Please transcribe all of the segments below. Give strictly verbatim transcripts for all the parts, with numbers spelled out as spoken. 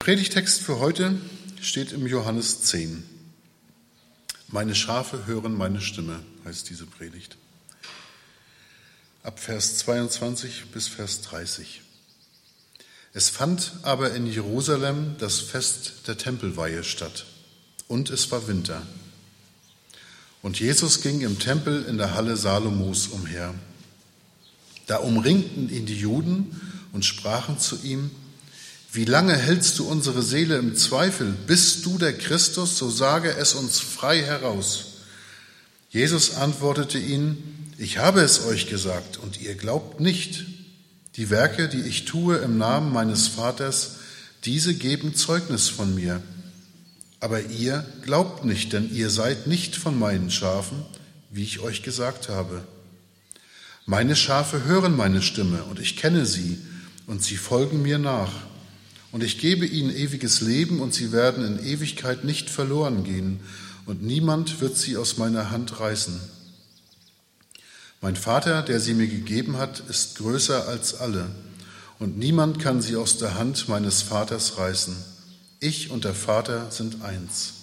Predigtext für heute steht im Johannes zehn. Meine Schafe hören meine Stimme, heißt diese Predigt. Ab Vers zweiundzwanzig bis Vers dreißig. Es fand aber in Jerusalem das Fest der Tempelweihe statt, und es war Winter. Und Jesus ging im Tempel in der Halle Salomos umher. Da umringten ihn die Juden und sprachen zu ihm: Wie lange hältst du unsere Seele im Zweifel? Bist du der Christus? So sage es uns frei heraus. Jesus antwortete ihnen: Ich habe es euch gesagt, und ihr glaubt nicht. Die Werke, die ich tue im Namen meines Vaters, diese geben Zeugnis von mir. Aber ihr glaubt nicht, denn ihr seid nicht von meinen Schafen, wie ich euch gesagt habe. Meine Schafe hören meine Stimme, und ich kenne sie, und sie folgen mir nach. Und ich gebe ihnen ewiges Leben, und sie werden in Ewigkeit nicht verloren gehen, und niemand wird sie aus meiner Hand reißen. Mein Vater, der sie mir gegeben hat, ist größer als alle, und niemand kann sie aus der Hand meines Vaters reißen. Ich und der Vater sind eins.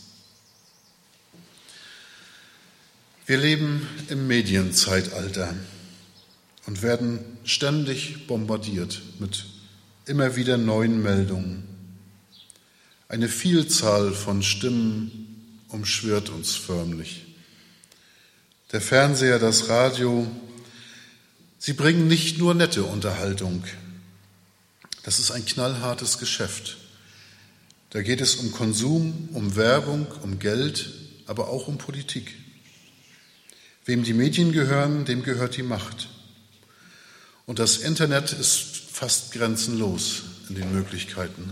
Wir leben im Medienzeitalter und werden ständig bombardiert mit immer wieder neuen Meldungen. Eine Vielzahl von Stimmen umschwirrt uns förmlich. Der Fernseher, das Radio, sie bringen nicht nur nette Unterhaltung. Das ist ein knallhartes Geschäft. Da geht es um Konsum, um Werbung, um Geld, aber auch um Politik. Wem die Medien gehören, dem gehört die Macht. Und das Internet ist fast grenzenlos in den Möglichkeiten.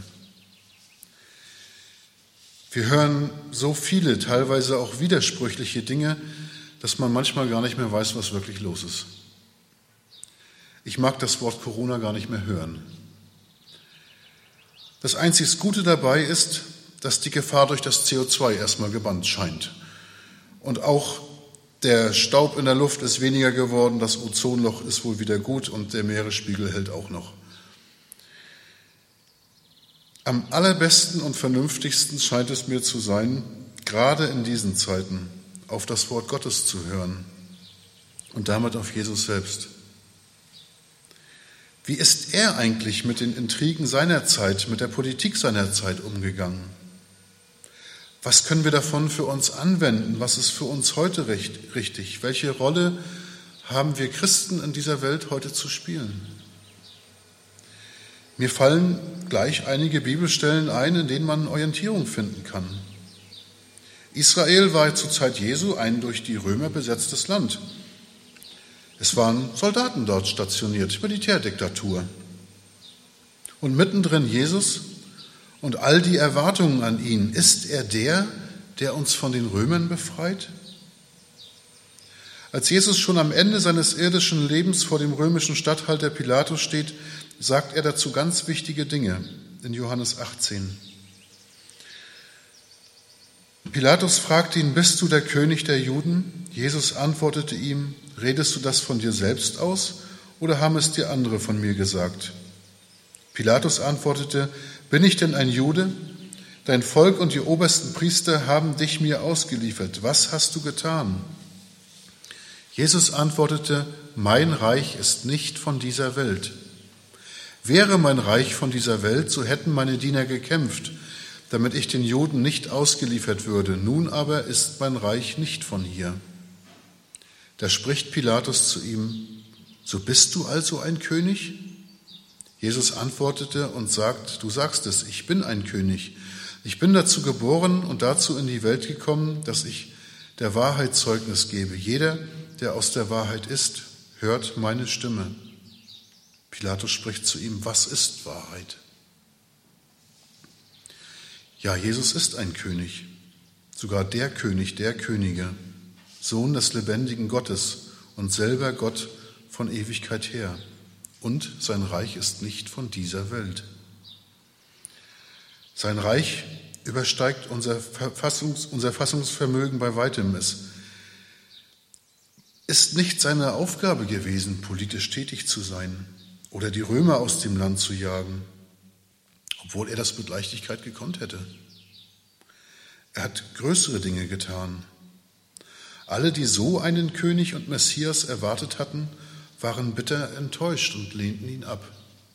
Wir hören so viele, teilweise auch widersprüchliche Dinge, dass man manchmal gar nicht mehr weiß, was wirklich los ist. Ich mag das Wort Corona gar nicht mehr hören. Das einzig Gute dabei ist, dass die Gefahr durch das C O zwei erstmal gebannt scheint. Und auch der Staub in der Luft ist weniger geworden, das Ozonloch ist wohl wieder gut und der Meeresspiegel hält auch noch. Am allerbesten und vernünftigsten scheint es mir zu sein, gerade in diesen Zeiten auf das Wort Gottes zu hören und damit auf Jesus selbst. Wie ist er eigentlich mit den Intrigen seiner Zeit, mit der Politik seiner Zeit umgegangen? Was können wir davon für uns anwenden? Was ist für uns heute richtig? Welche Rolle haben wir Christen in dieser Welt heute zu spielen? Mir fallen gleich einige Bibelstellen ein, in denen man Orientierung finden kann. Israel war zur Zeit Jesu ein durch die Römer besetztes Land. Es waren Soldaten dort stationiert, Militärdiktatur. Und mittendrin Jesus und all die Erwartungen an ihn. Ist er der, der uns von den Römern befreit? Als Jesus schon am Ende seines irdischen Lebens vor dem römischen Statthalter Pilatus steht, sagt er dazu ganz wichtige Dinge in Johannes achtzehn. Pilatus fragte ihn: Bist du der König der Juden? Jesus antwortete ihm: Redest du das von dir selbst aus, oder haben es dir andere von mir gesagt? Pilatus antwortete: Bin ich denn ein Jude? Dein Volk und die obersten Priester haben dich mir ausgeliefert. Was hast du getan? Jesus antwortete: Mein Reich ist nicht von dieser Welt. Wäre mein Reich von dieser Welt, so hätten meine Diener gekämpft, damit ich den Juden nicht ausgeliefert würde. Nun aber ist mein Reich nicht von hier. Da spricht Pilatus zu ihm: So bist du also ein König? Jesus antwortete und sagt: Du sagst es, ich bin ein König. Ich bin dazu geboren und dazu in die Welt gekommen, dass ich der Wahrheit Zeugnis gebe. Jeder, der aus der Wahrheit ist, hört meine Stimme. Pilatus spricht zu ihm: Was ist Wahrheit? Ja, Jesus ist ein König, sogar der König der Könige, Sohn des lebendigen Gottes und selber Gott von Ewigkeit her. Und sein Reich ist nicht von dieser Welt. Sein Reich übersteigt unser, Verfassungs-, unser Fassungsvermögen bei weitem. Es ist nicht seine Aufgabe gewesen, politisch tätig zu sein oder die Römer aus dem Land zu jagen. obwohl er das mit Leichtigkeit gekonnt hätte. Er hat größere Dinge getan. Alle, die so einen König und Messias erwartet hatten, waren bitter enttäuscht und lehnten ihn ab.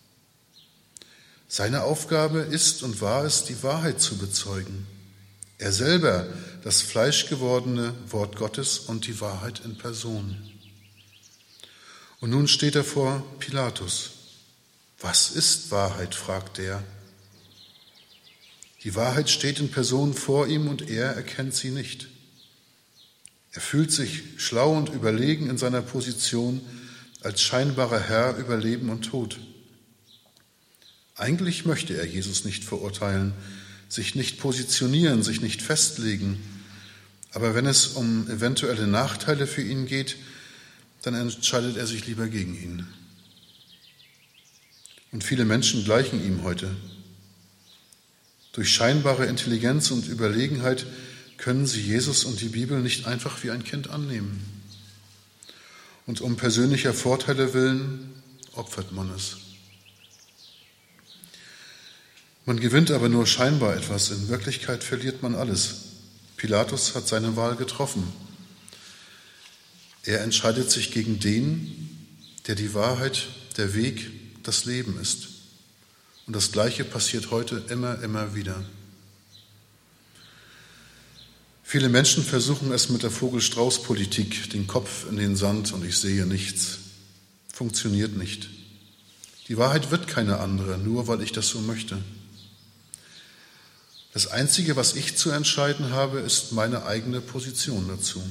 Seine Aufgabe ist und war es, die Wahrheit zu bezeugen. Er selber, das fleischgewordene Wort Gottes und die Wahrheit in Person. Und nun steht er vor Pilatus. Was ist Wahrheit, fragt er. Die Wahrheit steht in Person vor ihm und er erkennt sie nicht. Er fühlt sich schlau und überlegen in seiner Position als scheinbarer Herr über Leben und Tod. Eigentlich möchte er Jesus nicht verurteilen, sich nicht positionieren, sich nicht festlegen. Aber wenn es um eventuelle Nachteile für ihn geht, dann entscheidet er sich lieber gegen ihn. Und viele Menschen gleichen ihm heute. Durch scheinbare Intelligenz und Überlegenheit können sie Jesus und die Bibel nicht einfach wie ein Kind annehmen. Und um persönlicher Vorteile willen opfert man es. Man gewinnt aber nur scheinbar etwas, in Wirklichkeit verliert man alles. Pilatus hat seine Wahl getroffen. Er entscheidet sich gegen den, der die Wahrheit, der Weg, das Leben ist. Und das Gleiche passiert heute immer, immer wieder. Viele Menschen versuchen es mit der Vogel-Strauß-Politik, den Kopf in den Sand und ich sehe nichts. Funktioniert nicht. Die Wahrheit wird keine andere, nur weil ich das so möchte. Das Einzige, was ich zu entscheiden habe, ist meine eigene Position dazu.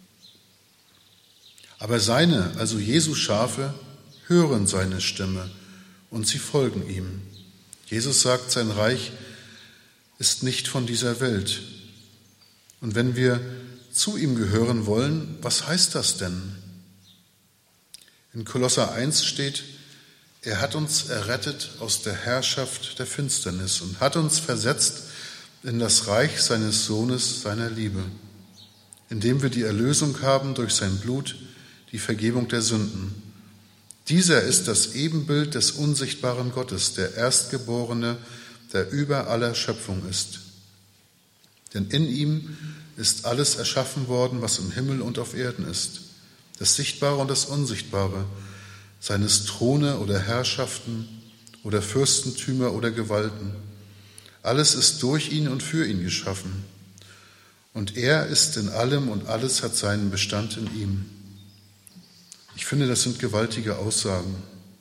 Aber seine, also Jesu Schafe, hören seine Stimme und sie folgen ihm. Jesus sagt, sein Reich ist nicht von dieser Welt. Und wenn wir zu ihm gehören wollen, was heißt das denn? In Kolosser eins steht, er hat uns errettet aus der Herrschaft der Finsternis und hat uns versetzt in das Reich seines Sohnes, seiner Liebe, indem wir die Erlösung haben durch sein Blut, die Vergebung der Sünden. Dieser ist das Ebenbild des unsichtbaren Gottes, der Erstgeborene, der über aller Schöpfung ist. Denn in ihm ist alles erschaffen worden, was im Himmel und auf Erden ist, das Sichtbare und das Unsichtbare, seines Throne oder Herrschaften oder Fürstentümer oder Gewalten. Alles ist durch ihn und für ihn geschaffen. Und er ist in allem und alles hat seinen Bestand in ihm. Ich finde, das sind gewaltige Aussagen.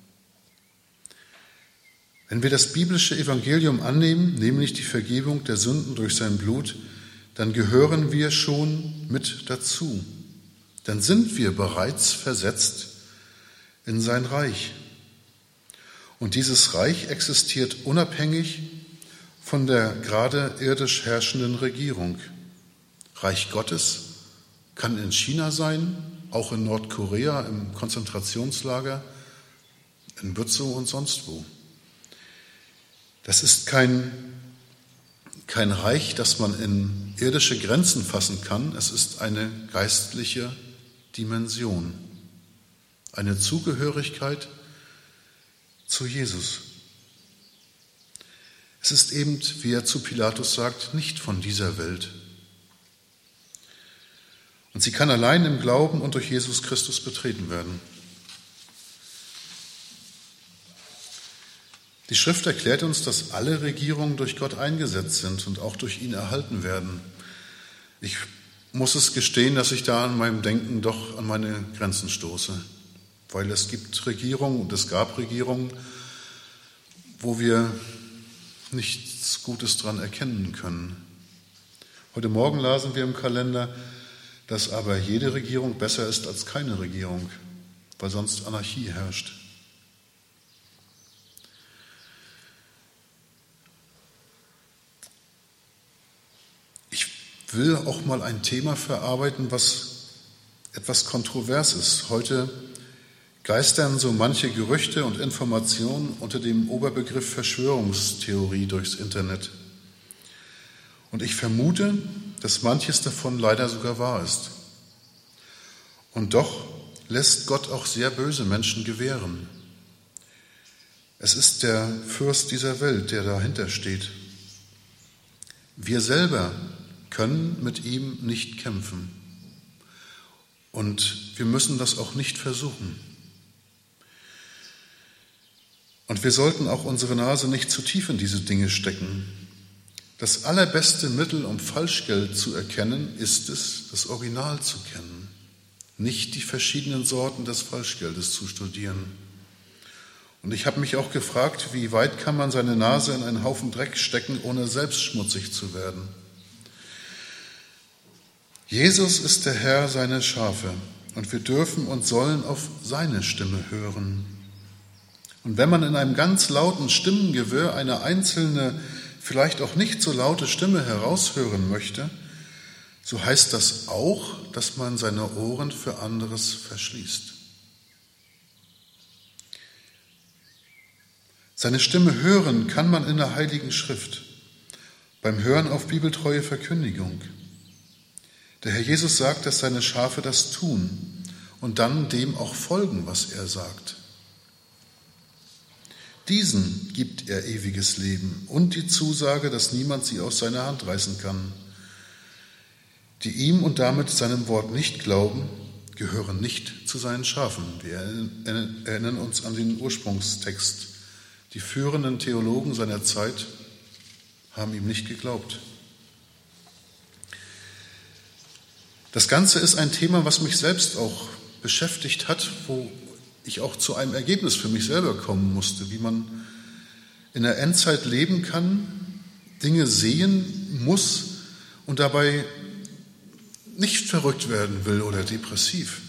Wenn wir das biblische Evangelium annehmen, nämlich die Vergebung der Sünden durch sein Blut, dann gehören wir schon mit dazu. Dann sind wir bereits versetzt in sein Reich. Und dieses Reich existiert unabhängig von der gerade irdisch herrschenden Regierung. Reich Gottes kann in China sein, auch in Nordkorea, im Konzentrationslager, in Bützow und sonst wo. Das ist kein, kein Reich, das man in irdische Grenzen fassen kann. Es ist eine geistliche Dimension, eine Zugehörigkeit zu Jesus. Es ist eben, wie er zu Pilatus sagt, nicht von dieser Welt. Und sie kann allein im Glauben und durch Jesus Christus betreten werden. Die Schrift erklärt uns, dass alle Regierungen durch Gott eingesetzt sind und auch durch ihn erhalten werden. Ich muss es gestehen, dass ich da an meinem Denken doch an meine Grenzen stoße, weil es gibt Regierungen und es gab Regierungen, wo wir nichts Gutes dran erkennen können. Heute Morgen lasen wir im Kalender, dass aber jede Regierung besser ist als keine Regierung, weil sonst Anarchie herrscht. Ich will auch mal ein Thema verarbeiten, was etwas kontrovers ist. Heute geistern so manche Gerüchte und Informationen unter dem Oberbegriff Verschwörungstheorie durchs Internet. Und ich vermute, dass manches davon leider sogar wahr ist. Und doch lässt Gott auch sehr böse Menschen gewähren. Es ist der Fürst dieser Welt, der dahinter steht. Wir selber können mit ihm nicht kämpfen. Und wir müssen das auch nicht versuchen. Und wir sollten auch unsere Nase nicht zu tief in diese Dinge stecken. Das allerbeste Mittel, um Falschgeld zu erkennen, ist es, das Original zu kennen, nicht die verschiedenen Sorten des Falschgeldes zu studieren. Und ich habe mich auch gefragt, wie weit kann man seine Nase in einen Haufen Dreck stecken, ohne selbst schmutzig zu werden? Jesus ist der Herr seiner Schafe und wir dürfen und sollen auf seine Stimme hören. Und wenn man in einem ganz lauten Stimmengewirr eine einzelne, vielleicht auch nicht so laute Stimme heraushören möchte, so heißt das auch, dass man seine Ohren für anderes verschließt. Seine Stimme hören kann man in der Heiligen Schrift, beim Hören auf bibeltreue Verkündigung. Der Herr Jesus sagt, dass seine Schafe das tun und dann dem auch folgen, was er sagt. Diesen gibt er ewiges Leben und die Zusage, dass niemand sie aus seiner Hand reißen kann. Die ihm und damit seinem Wort nicht glauben, gehören nicht zu seinen Schafen. Wir erinnern uns an den Ursprungstext. Die führenden Theologen seiner Zeit haben ihm nicht geglaubt. Das Ganze ist ein Thema, was mich selbst auch beschäftigt hat, wo ich auch zu einem Ergebnis für mich selber kommen musste, wie man in der Endzeit leben kann, Dinge sehen muss und dabei nicht verrückt werden will oder depressiv.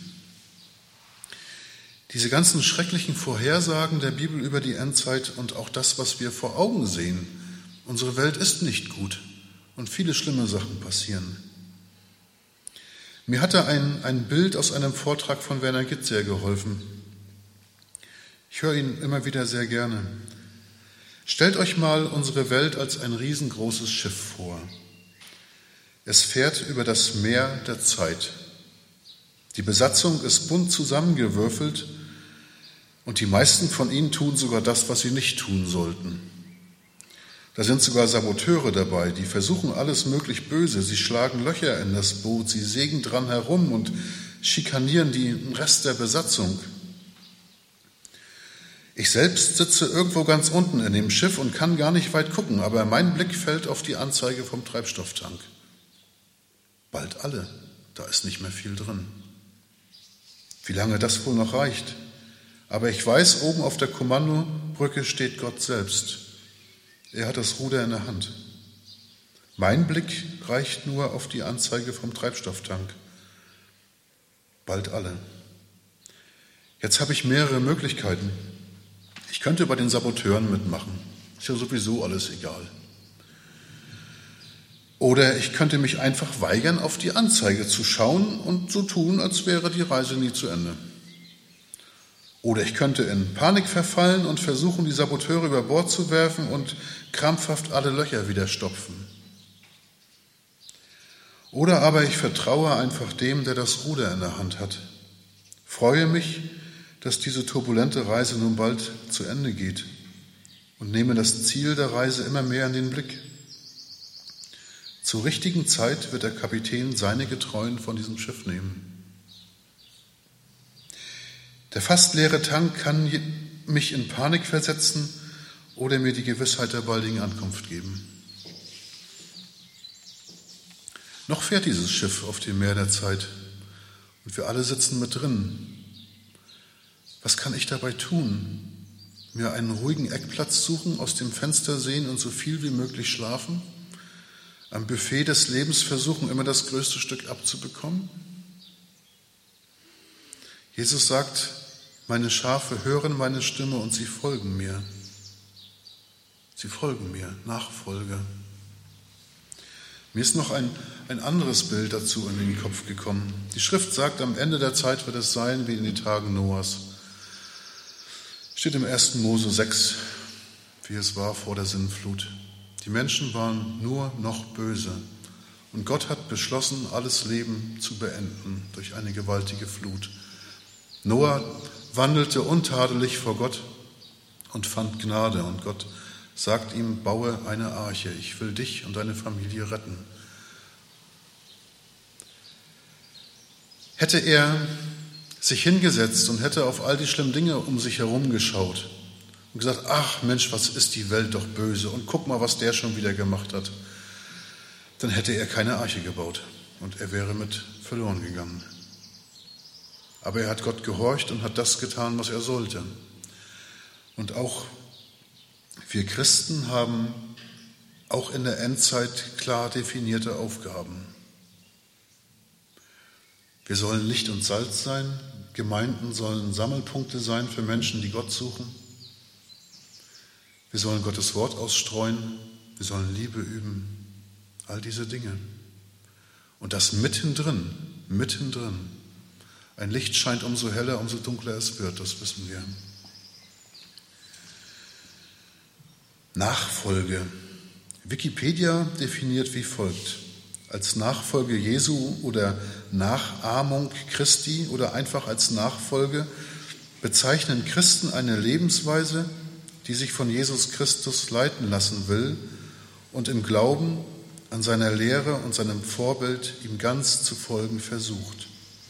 Diese ganzen schrecklichen Vorhersagen der Bibel über die Endzeit und auch das, was wir vor Augen sehen, unsere Welt ist nicht gut und viele schlimme Sachen passieren. Mir hatte ein, ein Bild aus einem Vortrag von Werner Gitt sehr geholfen. Ich höre ihn immer wieder sehr gerne. Stellt euch mal unsere Welt als ein riesengroßes Schiff vor. Es fährt über das Meer der Zeit. Die Besatzung ist bunt zusammengewürfelt und die meisten von ihnen tun sogar das, was sie nicht tun sollten. Da sind sogar Saboteure dabei, die versuchen alles möglich Böse. Sie schlagen Löcher in das Boot, sie sägen dran herum und schikanieren den Rest der Besatzung. Ich selbst sitze irgendwo ganz unten in dem Schiff und kann gar nicht weit gucken, aber mein Blick fällt auf die Anzeige vom Treibstofftank. Bald alle, da ist nicht mehr viel drin. Wie lange das wohl noch reicht? Aber ich weiß, oben auf der Kommandobrücke steht Gott selbst. Er hat das Ruder in der Hand. Mein Blick reicht nur auf die Anzeige vom Treibstofftank. Bald alle. Jetzt habe ich mehrere Möglichkeiten. Ich könnte bei den Saboteuren mitmachen. Ist ja sowieso alles egal. Oder ich könnte mich einfach weigern, auf die Anzeige zu schauen und so tun, als wäre die Reise nie zu Ende. Oder ich könnte in Panik verfallen und versuchen, die Saboteure über Bord zu werfen und krampfhaft alle Löcher wieder stopfen. Oder aber ich vertraue einfach dem, der das Ruder in der Hand hat. Freue mich, dass diese turbulente Reise nun bald zu Ende geht und nehme das Ziel der Reise immer mehr in den Blick. Zur richtigen Zeit wird der Kapitän seine Getreuen von diesem Schiff nehmen. Der fast leere Tank kann mich in Panik versetzen oder mir die Gewissheit der baldigen Ankunft geben. Noch fährt dieses Schiff auf dem Meer der Zeit und wir alle sitzen mit drin. Was kann ich dabei tun? Mir einen ruhigen Eckplatz suchen, aus dem Fenster sehen und so viel wie möglich schlafen? Am Buffet des Lebens versuchen, immer das größte Stück abzubekommen? Jesus sagt, meine Schafe hören meine Stimme und sie folgen mir. Sie folgen mir, Nachfolge. Mir ist noch ein, ein anderes Bild dazu in den Kopf gekommen. Die Schrift sagt, am Ende der Zeit wird es sein wie in den Tagen Noahs. Steht im ersten Mose sechs, wie es war vor der Sintflut. Die Menschen waren nur noch böse und Gott hat beschlossen, alles Leben zu beenden durch eine gewaltige Flut. Noah wandelte untadelig vor Gott und fand Gnade. Und Gott sagt ihm, baue eine Arche, ich will dich und deine Familie retten. Hätte er sich hingesetzt und hätte auf all die schlimmen Dinge um sich herum geschaut und gesagt, ach Mensch, was ist die Welt doch böse und guck mal, was der schon wieder gemacht hat, dann hätte er keine Arche gebaut und er wäre mit verloren gegangen. Aber er hat Gott gehorcht und hat das getan, was er sollte. Und auch wir Christen haben auch in der Endzeit klar definierte Aufgaben. Wir sollen Licht und Salz sein, Gemeinden sollen Sammelpunkte sein für Menschen, die Gott suchen. Wir sollen Gottes Wort ausstreuen, wir sollen Liebe üben, all diese Dinge. Und das mittendrin, mittendrin. Ein Licht scheint umso heller, umso dunkler es wird, das wissen wir. Nachfolge. Wikipedia definiert wie folgt: Als Nachfolge Jesu oder Nachahmung Christi oder einfach als Nachfolge bezeichnen Christen eine Lebensweise, die sich von Jesus Christus leiten lassen will und im Glauben an seiner Lehre und seinem Vorbild ihm ganz zu folgen versucht.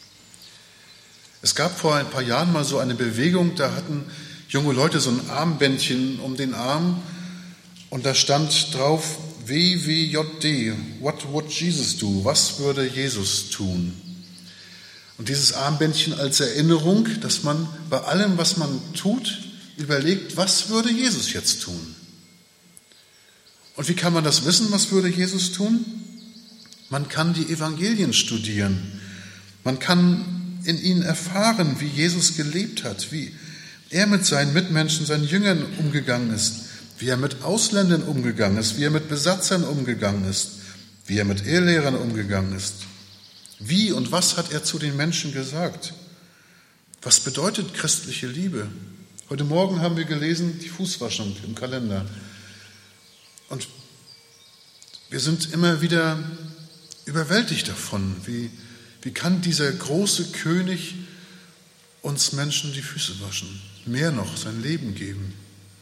Es gab vor ein paar Jahren mal so eine Bewegung, da hatten junge Leute so ein Armbändchen um den Arm und da stand drauf W W J D, What would Jesus do? Was würde Jesus tun? Und dieses Armbändchen als Erinnerung, dass man bei allem, was man tut, überlegt, was würde Jesus jetzt tun? Und wie kann man das wissen, was würde Jesus tun? Man kann die Evangelien studieren. Man kann in ihnen erfahren, wie Jesus gelebt hat, wie er mit seinen Mitmenschen, seinen Jüngern umgegangen ist, wie er mit Ausländern umgegangen ist, wie er mit Besatzern umgegangen ist, wie er mit Ehelehrern umgegangen ist. Wie und was hat er zu den Menschen gesagt? Was bedeutet christliche Liebe? Heute Morgen haben wir gelesen, die Fußwaschung im Kalender. Und wir sind immer wieder überwältigt davon. Wie, wie kann dieser große König uns Menschen die Füße waschen? Mehr noch, sein Leben geben.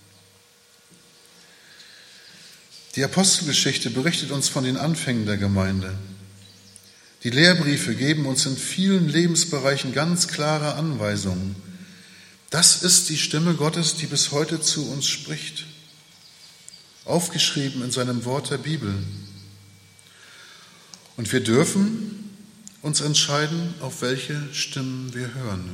Die Apostelgeschichte berichtet uns von den Anfängen der Gemeinde. Die Lehrbriefe geben uns in vielen Lebensbereichen ganz klare Anweisungen. Das ist die Stimme Gottes, die bis heute zu uns spricht. Aufgeschrieben in seinem Wort der Bibel. Und wir dürfen uns entscheiden, auf welche Stimmen wir hören.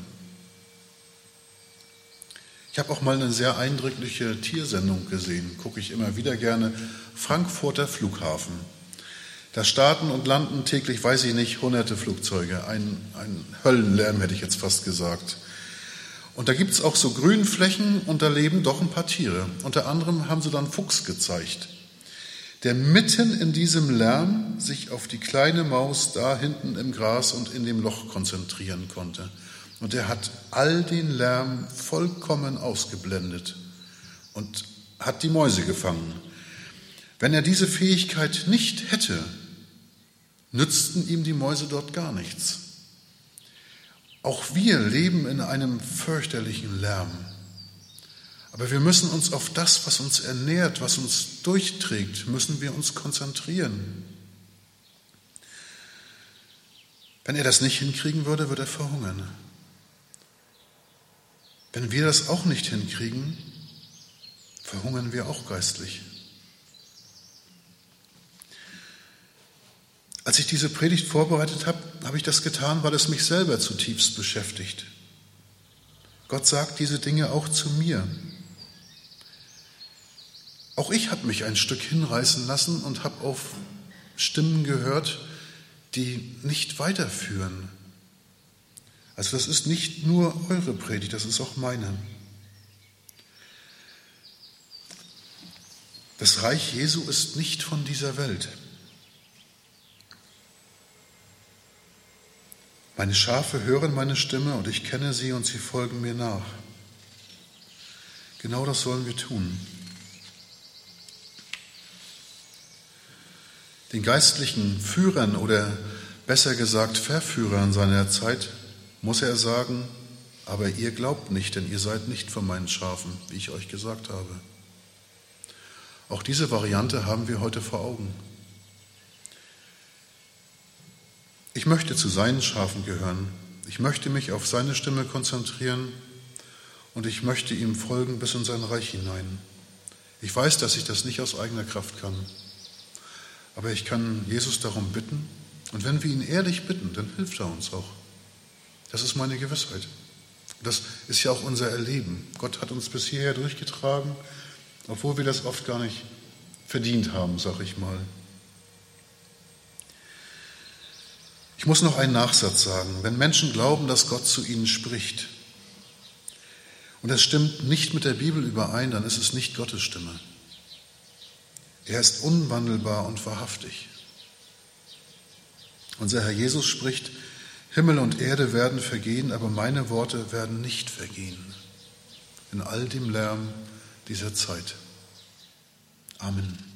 Ich habe auch mal eine sehr eindrückliche Tiersendung gesehen, gucke ich immer wieder gerne, Frankfurter Flughafen. Da starten und landen täglich, weiß ich nicht, hunderte Flugzeuge, ein, ein Höllenlärm hätte ich jetzt fast gesagt. Und da gibt es auch so Grünflächen und da leben doch ein paar Tiere. Unter anderem haben sie dann Fuchs gezeigt, der mitten in diesem Lärm sich auf die kleine Maus da hinten im Gras und in dem Loch konzentrieren konnte. Und er hat all den Lärm vollkommen ausgeblendet und hat die Mäuse gefangen. Wenn er diese Fähigkeit nicht hätte, nützten ihm die Mäuse dort gar nichts. Auch wir leben in einem fürchterlichen Lärm. Aber wir müssen uns auf das, was uns ernährt, was uns durchträgt, müssen wir uns konzentrieren. Wenn er das nicht hinkriegen würde, würde er verhungern. Wenn wir das auch nicht hinkriegen, verhungern wir auch geistlich. Als ich diese Predigt vorbereitet habe, habe ich das getan, weil es mich selber zutiefst beschäftigt. Gott sagt diese Dinge auch zu mir. Auch ich habe mich ein Stück hinreißen lassen und habe auf Stimmen gehört, die nicht weiterführen. Also das ist nicht nur eure Predigt, das ist auch meine. Das Reich Jesu ist nicht von dieser Welt. Meine Schafe hören meine Stimme und ich kenne sie und sie folgen mir nach. Genau das sollen wir tun. Den geistlichen Führern oder besser gesagt Verführern seiner Zeit muss er sagen, aber ihr glaubt nicht, denn ihr seid nicht von meinen Schafen, wie ich euch gesagt habe. Auch diese Variante haben wir heute vor Augen. Ich möchte zu seinen Schafen gehören. Ich möchte mich auf seine Stimme konzentrieren und ich möchte ihm folgen bis in sein Reich hinein. Ich weiß, dass ich das nicht aus eigener Kraft kann, aber ich kann Jesus darum bitten und wenn wir ihn ehrlich bitten, dann hilft er uns auch. Das ist meine Gewissheit. Das ist ja auch unser Erleben. Gott hat uns bis hierher durchgetragen, obwohl wir das oft gar nicht verdient haben, sag ich mal. Ich muss noch einen Nachsatz sagen. Wenn Menschen glauben, dass Gott zu ihnen spricht und es stimmt nicht mit der Bibel überein, dann ist es nicht Gottes Stimme. Er ist unwandelbar und wahrhaftig. Unser Herr Jesus spricht: Himmel und Erde werden vergehen, aber meine Worte werden nicht vergehen. In all dem Lärm dieser Zeit. Amen.